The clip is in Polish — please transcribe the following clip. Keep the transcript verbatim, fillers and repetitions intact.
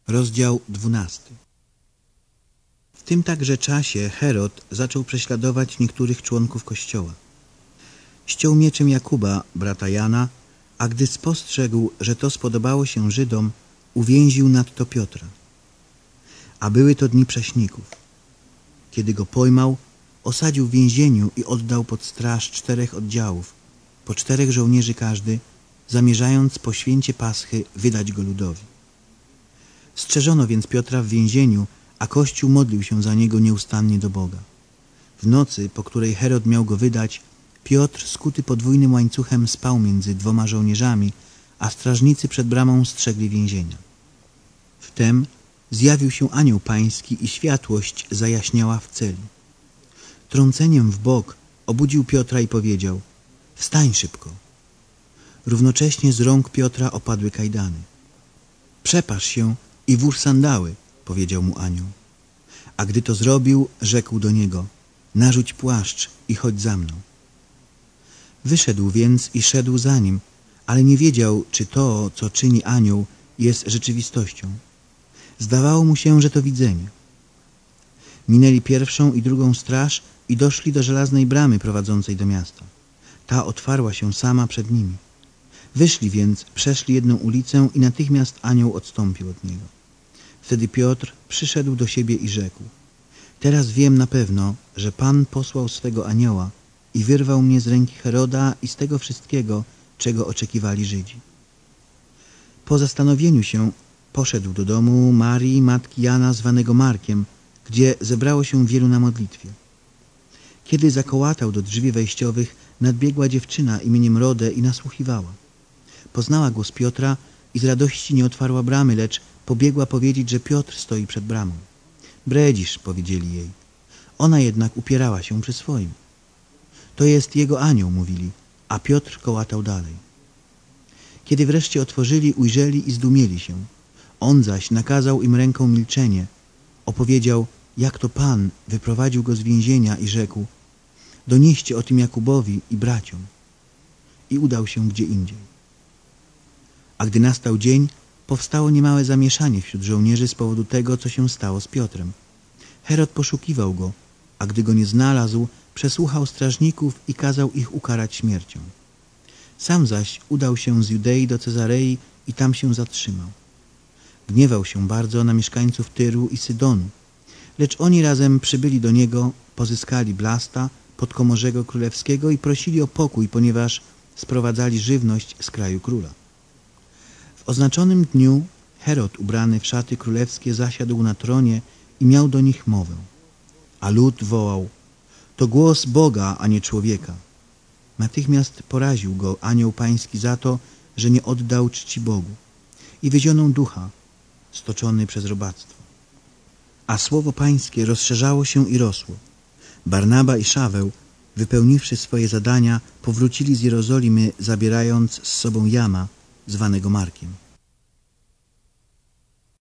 Rozdział dwunasty. W tym także czasie Herod zaczął prześladować niektórych członków Kościoła. Ściął mieczem Jakuba, brata Jana, a gdy spostrzegł, że to spodobało się Żydom, uwięził nadto Piotra. A były to dni prześników. Kiedy go pojmał, osadził w więzieniu i oddał pod straż czterech oddziałów, po czterech żołnierzy każdy, zamierzając po święcie Paschy wydać go ludowi. Strzeżono więc Piotra w więzieniu, a Kościół modlił się za niego nieustannie do Boga. W nocy, po której Herod miał go wydać, Piotr, skuty podwójnym łańcuchem, spał między dwoma żołnierzami, a strażnicy przed bramą strzegli więzienia. Wtem zjawił się anioł pański i światłość zajaśniała w celi. Trąceniem w bok obudził Piotra i powiedział: wstań szybko. Równocześnie z rąk Piotra opadły kajdany. Przepasz się i włóż sandały, powiedział mu anioł. A gdy to zrobił, rzekł do niego: narzuć płaszcz i chodź za mną. Wyszedł więc i szedł za nim, ale nie wiedział, czy to, co czyni anioł, jest rzeczywistością. Zdawało mu się, że to widzenie. Minęli pierwszą i drugą straż i doszli do żelaznej bramy prowadzącej do miasta. Ta otwarła się sama przed nimi. Wyszli więc, przeszli jedną ulicę i natychmiast anioł odstąpił od niego. Wtedy Piotr przyszedł do siebie i rzekł: teraz wiem na pewno, że Pan posłał swego anioła i wyrwał mnie z ręki Heroda i z tego wszystkiego, czego oczekiwali Żydzi. Po zastanowieniu się poszedł do domu Marii, matki Jana, zwanego Markiem, gdzie zebrało się wielu na modlitwie. Kiedy zakołatał do drzwi wejściowych, nadbiegła dziewczyna imieniem Rodę i nasłuchiwała. Poznała głos Piotra i z radości nie otwarła bramy, lecz pobiegła powiedzieć, że Piotr stoi przed bramą. Bredzisz, powiedzieli jej. Ona jednak upierała się przy swoim. To jest jego anioł, mówili, a Piotr kołatał dalej. Kiedy wreszcie otworzyli, ujrzeli i zdumieli się. On zaś nakazał im ręką milczenie. Opowiedział, jak to Pan wyprowadził go z więzienia i rzekł: donieście o tym Jakubowi i braciom. I udał się gdzie indziej. A gdy nastał dzień, powstało niemałe zamieszanie wśród żołnierzy z powodu tego, co się stało z Piotrem. Herod poszukiwał go, a gdy go nie znalazł, przesłuchał strażników i kazał ich ukarać śmiercią. Sam zaś udał się z Judei do Cezarei i tam się zatrzymał. Gniewał się bardzo na mieszkańców Tyru i Sydonu, lecz oni razem przybyli do niego, pozyskali Blasta, podkomorzego królewskiego, i prosili o pokój, ponieważ sprowadzali żywność z kraju króla. W oznaczonym dniu Herod, ubrany w szaty królewskie, zasiadł na tronie i miał do nich mowę. A lud wołał: to głos Boga, a nie człowieka. Natychmiast poraził go anioł pański za to, że nie oddał czci Bogu, i wyzionął ducha, stoczony przez robactwo. A słowo pańskie rozszerzało się i rosło. Barnaba i Szaweł, wypełniwszy swoje zadania, powrócili z Jerozolimy, zabierając z sobą Jana, zwanego Markiem.